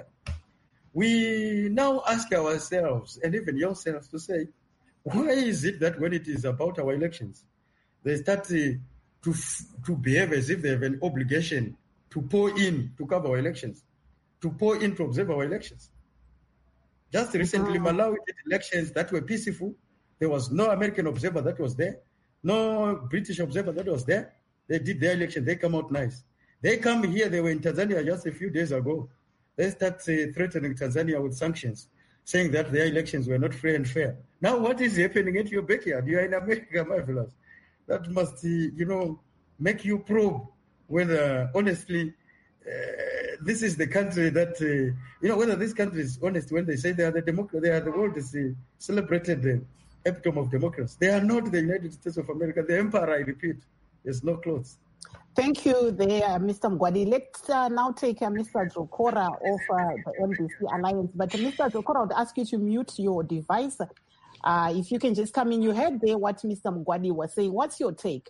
We now ask ourselves, and even yourselves, to say, why is it that when it is about our elections, they start to behave as if they have an obligation to pour in to cover our elections, to pour in to observe our elections? Just recently, Malawi did elections that were peaceful. There was no American observer that was there, no British observer that was there. They did their election. They come out nice. They come here. They were in Tanzania just a few days ago. They start threatening Tanzania with sanctions, saying that their elections were not free and fair. Now, what is happening at your backyard? You are in America, Marvelous. That must, make you probe whether, honestly, this is the country that, whether this country is honest when they say they are the democracy, they are the world is celebrated epitome of democracy. They are not the United States of America. The empire, I repeat, has no clothes. Thank you there, Mr. Mgwadi. Let's now take Mr. Jokora of the MDC Alliance. But Mr. Jokora, I would ask you to mute your device. If you can just come in, you heard there what Mr. Mgwadi was saying. What's your take?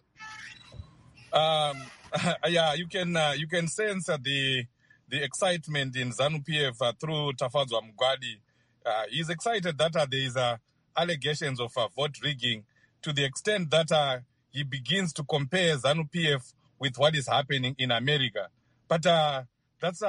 Yeah, you can sense the excitement in ZANU-PF through Tafadzwa Mgwadi. He's excited that there is allegations of vote rigging to the extent that he begins to compare ZANU-PF with what is happening in America. But that's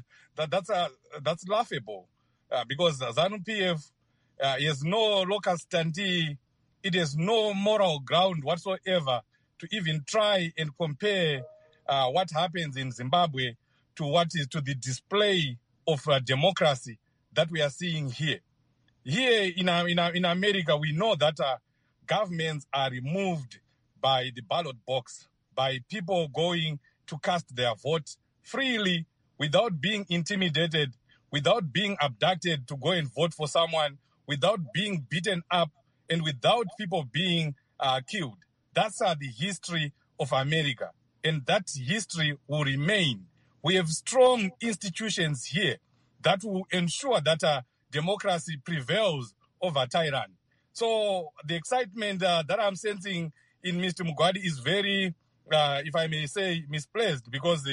laughable because ZANU-PF has no locus standi. It has no moral ground whatsoever to even try and compare what happens in Zimbabwe to the display of democracy that we are seeing here. Here in America, we know that governments are removed by the ballot box, by people going to cast their vote freely without being intimidated, without being abducted to go and vote for someone, without being beaten up, and without people being killed. That's the history of America, and that history will remain. We have strong institutions here that will ensure that democracy prevails over tyranny. So the excitement that I'm sensing in Mr. Mgwadi is very, if I may say, misplaced, because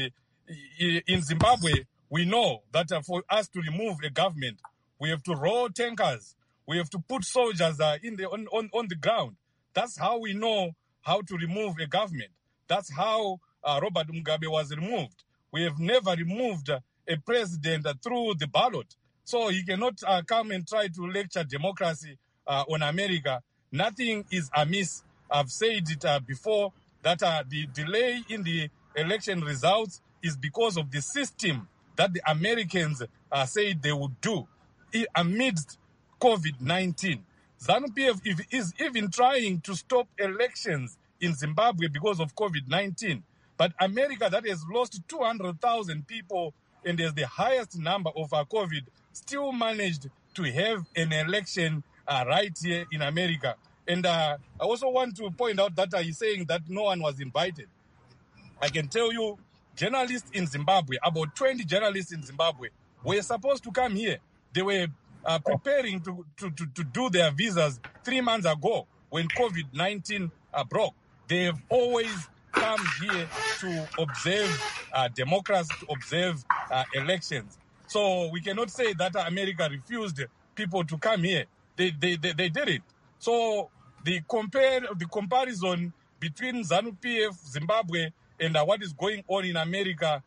in Zimbabwe, we know that for us to remove a government, we have to roll tankers, we have to put soldiers on the ground. That's how we know how to remove a government. That's how Robert Mugabe was removed. We have never removed a president through the ballot. So he cannot come and try to lecture democracy on America. Nothing is amiss. I've said it before that the delay in the election results is because of the system that the Americans said they would do amidst COVID-19. ZANU-PF is even trying to stop elections in Zimbabwe because of COVID-19. But America, that has lost 200,000 people and has the highest number of COVID, still managed to have an election right here in America. And I also want to point out that he's saying that no one was invited. I can tell you, journalists in Zimbabwe, about 20 journalists in Zimbabwe, were supposed to come here. They were preparing to do their visas 3 months ago when COVID-19 broke. They have always come here to observe democracy, to observe elections. So we cannot say that America refused people to come here. They did it. So the comparison between ZANU-PF, Zimbabwe, and what is going on in America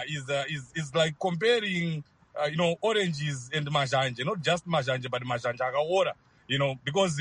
is like comparing oranges and majanje, not just majanje, but majanje akaora. Because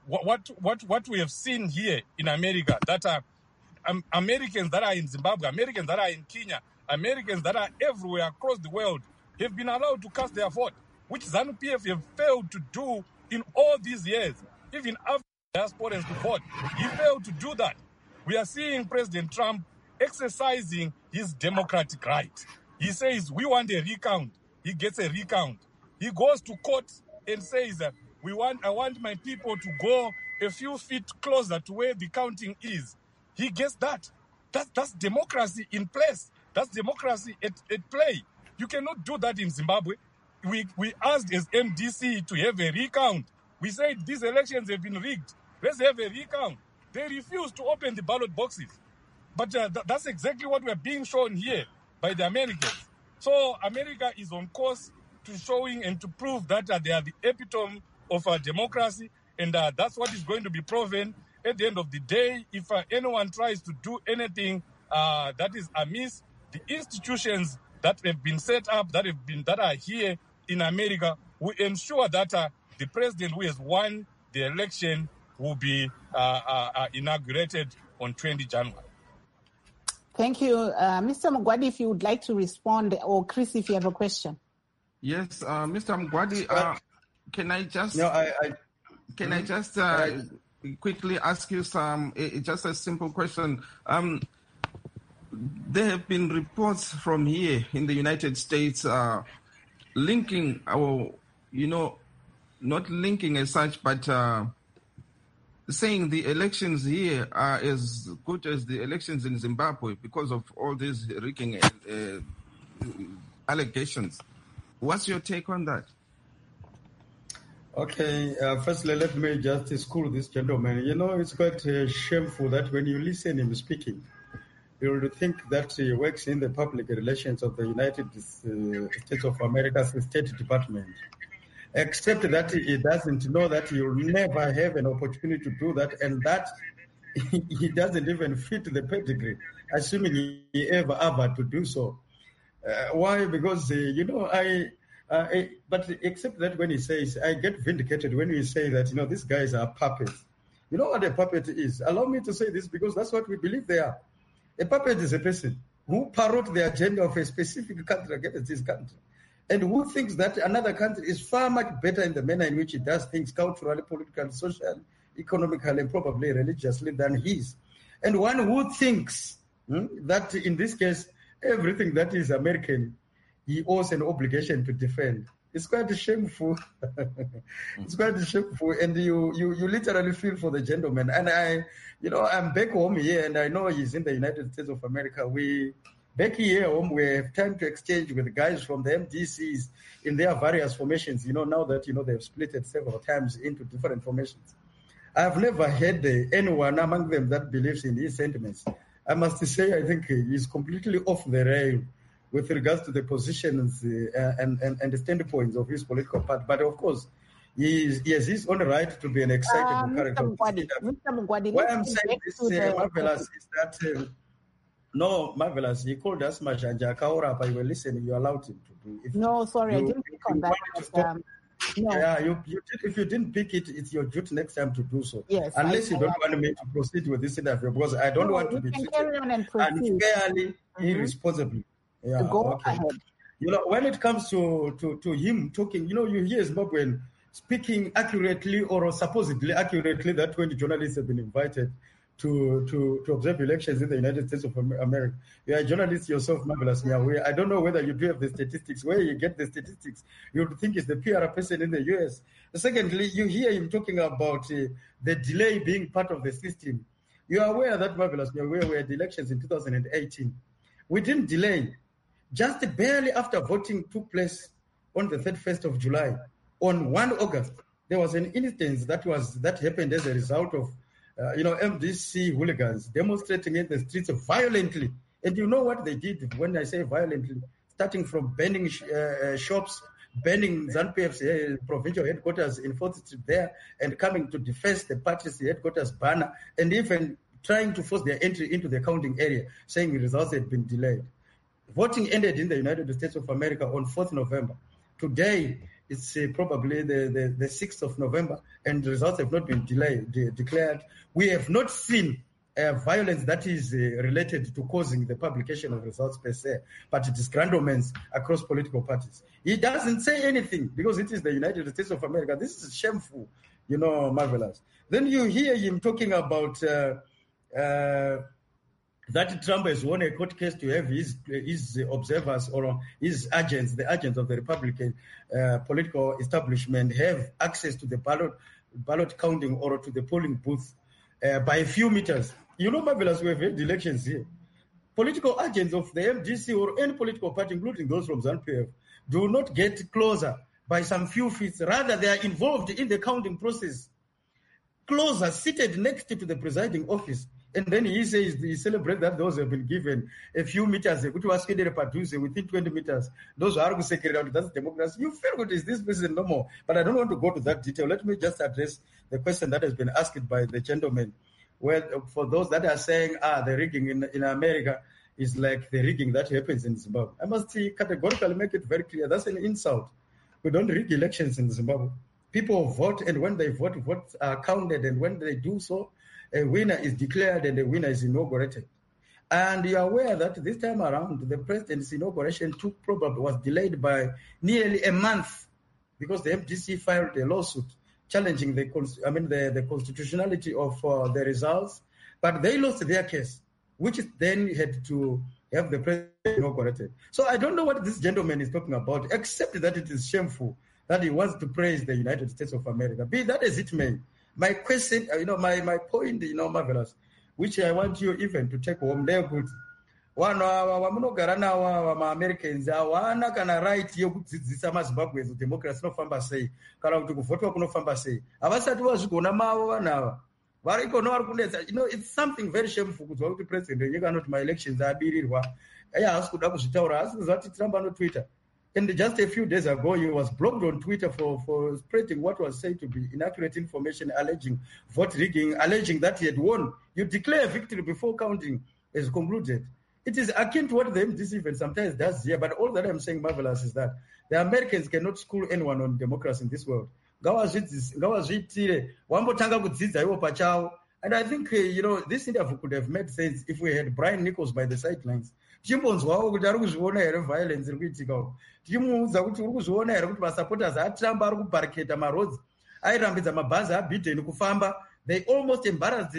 what we have seen here in America, that Americans that are in Zimbabwe, Americans that are in Kenya, Americans that are everywhere across the world have been allowed to cast their vote, which ZANU-PF have failed to do in all these years. Even after diasporans to vote, he failed to do that. We are seeing President Trump exercising his democratic right. He says, we want a recount. He gets a recount. He goes to court and says, I want my people to go a few feet closer to where the counting is. He gets that. That's democracy in place. That's democracy at play. You cannot do that in Zimbabwe. We asked as MDC to have a recount. We said these elections have been rigged. Let's have a recount. They refused to open the ballot boxes. But that's exactly what we're being shown here by the Americans. So America is on course to showing and to prove that they are the epitome of democracy, and that's what is going to be proven at the end of the day. If anyone tries to do anything that is amiss, the institutions that have been set up, that are here in America, will ensure that the president who has won the election will be inaugurated on 20 January. Thank you. Mr. Mgwadi, if you would like to respond, or Chris, if you have a question. Yes, Mr. Mgwadi, can I just quickly ask you just a simple question? There have been reports from here in the United States linking, or not linking as such, but saying the elections here are as good as the elections in Zimbabwe because of all these rigging allegations. What's your take on that? Okay, firstly, let me just school this gentleman. You know, it's quite shameful that when you listen him speaking, you will think that he works in the public relations of the United States of America's State Department, except that he doesn't know that he will never have an opportunity to do that, and that he doesn't even fit the pedigree, assuming he ever to do so. Why? Because, but except that when he says, I get vindicated when we say that, these guys are puppets. You know what a puppet is? Allow me to say this because that's what we believe they are. A puppet is a person who parrot the agenda of a specific country against this country, and who thinks that another country is far much better in the manner in which it does things culturally, politically, socially, economically, and probably religiously than his. And one who thinks that in this case, everything that is American, he owes an obligation to defend. It's quite shameful. It's quite shameful, and you literally feel for the gentleman. And I'm back home here, and I know he's in the United States of America. Back here home, we have time to exchange with guys from the MDCs in their various formations. Now that they've split it several times into different formations. I've never heard anyone among them that believes in his sentiments. I must say, I think he's completely off the rail with regards to the positions and the standpoints of his political party. But of course, he has his own right to be an excitable character. Mr. Mugwadi, why I'm saying this, Marvelous, is that, Marvelous, he called us Majanja Kaura, but you were listening, you allowed him to do it. No, sorry, I didn't pick on that. No. Yeah, if you didn't pick it, it's your duty next time to do so. Yes, unless you don't want me to proceed with this interview, because I don't want to be treated unfairly, irresponsibly. Yeah, go ahead. When it comes to him talking, you hear Zimbabwean speaking accurately or supposedly accurately that when the journalists have been invited to observe elections in the United States of America. You are a journalist yourself, Marvelous. I don't know whether you do have the statistics. Where you get the statistics, you would think it's the PR person in the US. Secondly, you hear him talking about the delay being part of the system. You are aware that, Marvelous, we had elections in 2018. We didn't delay. Just barely after voting took place on the 31st of July, on 1 August, there was an instance that happened as a result of MDC hooligans demonstrating in the streets violently. And you know what they did when I say violently? Starting from burning shops, burning ZANU-PF's provincial headquarters in 4th Street there, and coming to defense the party's headquarters banner, and even trying to force their entry into the counting area, saying the results had been delayed. Voting ended in the United States of America on 4th November. Today, it's probably the 6th of November, and the results have not been declared. We have not seen violence that is related to causing the publication of results per se, but it is grandomens across political parties. He doesn't say anything because it is the United States of America. This is shameful, Marvelous. Then you hear him talking about that Trump has won a court case to have his observers or his agents, the agents of the Republican political establishment, have access to the ballot counting or to the polling booth by a few meters. Marvelous, we have had elections here. Political agents of the MDC or any political party, including those from ZANU-PF, do not get closer by some few feet. Rather, they are involved in the counting process. Closer, seated next to the presiding office. And then he says, he celebrates that those have been given a few meters, which was within 20 meters. Those are secretary, that's democracy. You feel good, is this person no more? But I don't want to go to that detail. Let me just address the question that has been asked by the gentleman. Well, for those that are saying, the rigging in America is like the rigging that happens in Zimbabwe. I must categorically make it very clear. That's an insult. We don't rig elections in Zimbabwe. People vote, and when they vote, votes are counted, and when they do so, a winner is declared and a winner is inaugurated. And you are aware that this time around, the president's inauguration was delayed by nearly a month because the MDC filed a lawsuit challenging the constitutionality of the results. But they lost their case, which then had to have the president inaugurated. So I don't know what this gentleman is talking about, except that it is shameful that he wants to praise the United States of America. Be that as it may, My question, my point, Marvelous, which I want you even to take home there, good. One vamunogara navo vama-Americans hawana kana right yekudzidzisa maZimbabweans democracy inofamba sei kana kuti kuvhotwa kunofamba sei. Havasati vazvigona mavo vanhu ava. Vari ikona vari kunetsa. It's something very shameful kuzwa kuti president wenyika anoti ma-elections abirirwa. Haasi kuda kuzvitaura, haasi kuzwa kuti Trump anotwitter. And just a few days ago, he was blocked on Twitter for spreading what was said to be inaccurate information, alleging vote rigging, alleging that he had won. You declare victory before counting is concluded. It is akin to what the MDC even sometimes does here, but all that I'm saying, Marvelous, is that the Americans cannot school anyone on democracy in this world. And I think, this interview could have made sense if we had Brian Nichols by the sidelines. Chimbonzwawo kuti ari kuzviona here violence iri kuitika. Tichimuudza kuti uri kuzviona here kuti masupporters aTrump ari kubarricade maroads, airambidza mabhazi aBiden kufamba. They almost embarrassed,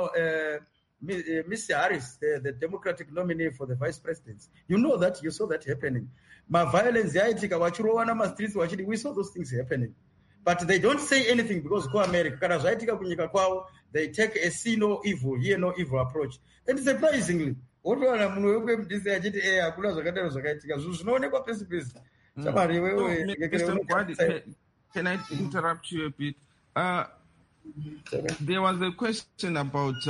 Miss Harris, the Democratic nominee for the vice presidency. You know that, you saw that happening. Violence yaitika vachirovana mastreets vachidi, we saw those things happening. But they don't say anything because America, kana zvaitika kunyika kwavo, they take a see no evil, hear no evil approach. And surprisingly, otowana munhu wekwemdisi achiti hakuna zvakadaro zvakaitika, zvinhu zvinoonekwa pesi pesi. Mr. Mugwadi, can I interrupt you a bit? There was a question about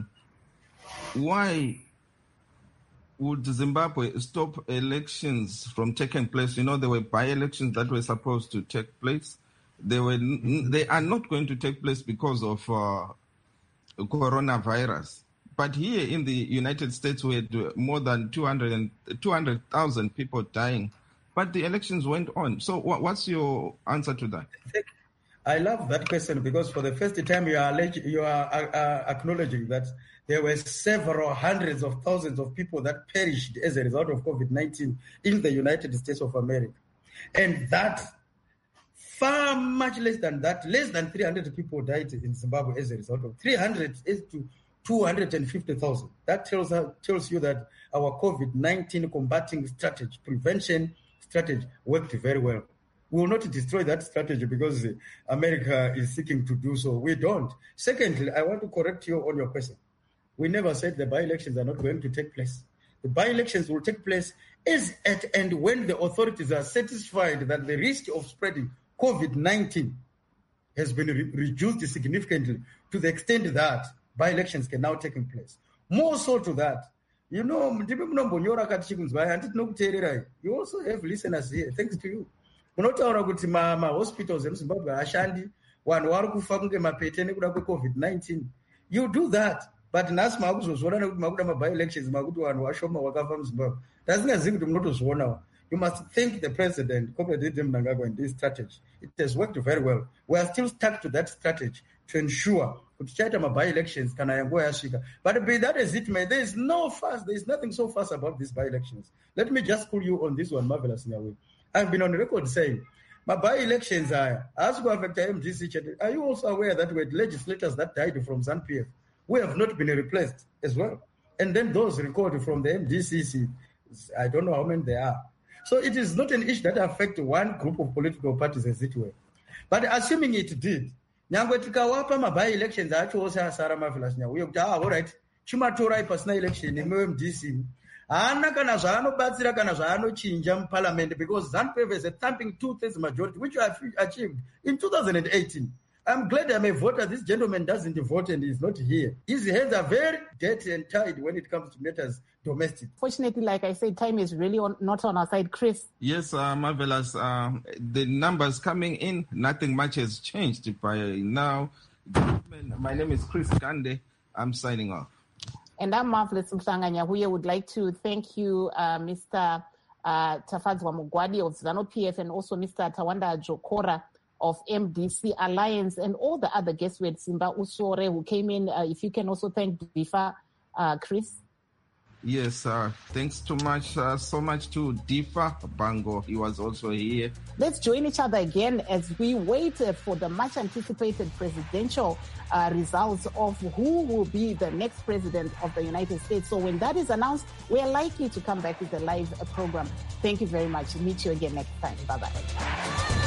why would Zimbabwe stop elections from taking place? There were by-elections that were supposed to take place. They are not going to take place because of coronavirus. But here in the United States, we had more than 200,000 people dying. But the elections went on. So what's your answer to that? I love that question because for the first time you are acknowledging that there were several hundreds of thousands of people that perished as a result of COVID-19 in the United States of America. And that, far much less than that, less than 300 people died in Zimbabwe as a result of 300 to 250,000. That tells you that our COVID-19 combating strategy, prevention strategy worked very well. We will not destroy that strategy because America is seeking to do so. We don't. Secondly, I want to correct you on your question. We never said the by-elections are not going to take place. The by-elections will take place as at and when the authorities are satisfied that the risk of spreading COVID-19 has been reduced significantly to the extent that by-elections can now take place. More so to that, you also have listeners here, thanks to you. Munotaura kuti hospitals emuZimbabwe ashandi, vanhu vari kufa kunge mapete nekuda kweCovid-19. You do that, but nhasi maakuzozviona nekuti makuda maby-elections makuti vanhu vashoma vakafa muZimbabwe. Ndasingazivi kuti munotozvionawo. You must thank the president, Comrade Mnangagwa, in this strategy. It has worked very well. We are still stuck to that strategy to ensure kuti chaita maby-elections kana yanguva yasvika. But be that as it may, there is no fuss, there is nothing so fast about these by-elections. Let me just pull you on this one, Marvelous, in a way. I've been on record saying, my by-elections are MDC. Are you also aware that we had legislators that died from ZANU-PF? We have not been replaced as well. And then those recorded from the MDCC, I don't know how many there are. So it is not an issue that affects one group of political parties as it were. But assuming it did, nyangwe tikawapa by-elections acho ose asara Marvelous nyauye kuti all right, chimatorai pasina election MDC. Haana kana zvaanobatsira kana zvaanochinja muparliament because ZANU-PF has a thumping 2/3 majority, which I achieved in 2018. I'm glad I'm a voter. This gentleman doesn't vote and he's not here. His hands are very dirty and tied when it comes to matters domestic. Fortunately, like I said, time is really not on our side. Chris? Yes, Marvelous. The numbers coming in, nothing much has changed by now. My name is Chris Gande. I'm signing off. And I'm Marvelous Mhlanga Nyahuye. Would like to thank you, Mr. Tafadzwa Mugwadi of ZANU-PF and also Mr. Tawanda Jokora of MDC Alliance and all the other guests with Simba Usore who came in. If you can also thank Difa, Chris. Yes, thanks so much to Difa Bango. He was also here. Let's join each other again as we wait for the much anticipated presidential results of who will be the next president of the United States. So when that is announced, we are likely to come back with a live program. Thank you very much. Meet you again next time. Bye-bye.